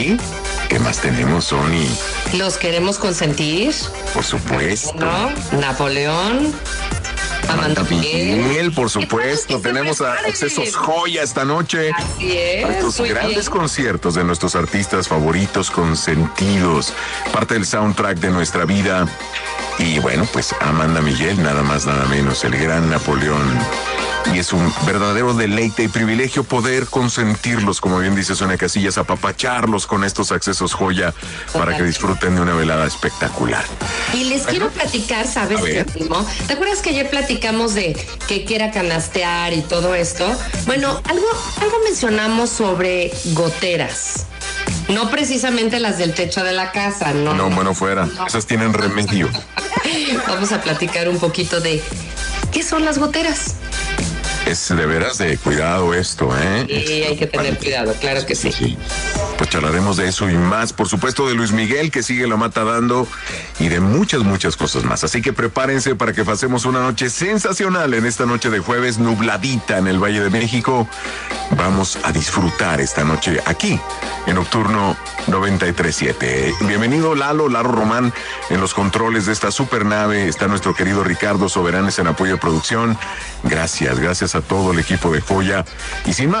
¿Qué más tenemos, Sony? Los queremos consentir. Por supuesto. ¿No? Napoleón. Amanda Miguel, por supuesto. Tenemos a Accesos Joya esta noche. Así es. Estos grandes conciertos de nuestros artistas favoritos consentidos. Parte del soundtrack de nuestra vida. Y bueno, pues Amanda Miguel, nada más, nada menos, el gran Napoleón. Y es un verdadero deleite y privilegio poder consentirlos, como bien dice Sonia Casillas, apapacharlos con estos Accesos Joya para que disfruten de una velada espectacular. Y les quiero platicar, ¿sabes qué, primo? ¿Te acuerdas que ayer platicamos de que quiera canastear y todo esto? Bueno, algo mencionamos sobre goteras. No precisamente las del techo de la casa, ¿no? No, bueno, fuera. No. Esas tienen remedio. Vamos a platicar un poquito de ¿qué son las goteras? Es de veras de cuidado esto, ¿eh? Sí, hay que tener cuidado, claro que sí. Pues charlaremos de eso y más, por supuesto de Luis Miguel, que sigue la mata dando, y de muchas cosas más. Así que prepárense para que pasemos una noche sensacional en esta noche de jueves, nubladita en el Valle de México. Vamos a disfrutar esta noche aquí, en Nocturno 93.7. Bienvenido Lalo Román en los controles de esta supernave. Está nuestro querido Ricardo Soberanes en apoyo de producción. Gracias a todo el equipo de Joya. Y sin más,